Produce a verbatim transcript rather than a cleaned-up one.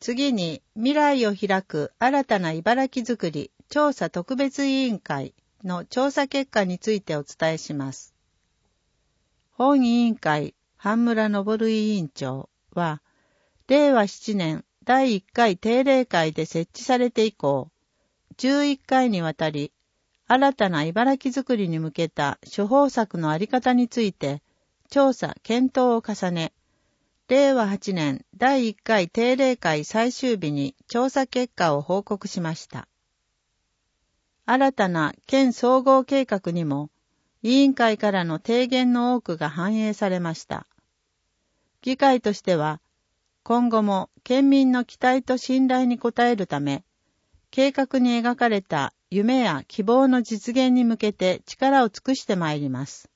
次に、未来を開く新たな茨城づくり調査特別委員会の調査結果についてお伝えします。本委員会、半村昇委員長は、れいわななねんだいいっかい定例会で設置されて以降、じゅういっかいにわたり、新たな茨城づくりに向けた処方策のあり方について、調査・検討を重ね、れいわはちねんだいいっかい定例会最終日に調査結果を報告しました。新たな県総合計画にも、委員会からの提言の多くが反映されました。議会としては、今後も県民の期待と信頼に応えるため、計画に描かれた夢や希望の実現に向けて力を尽くしてまいります。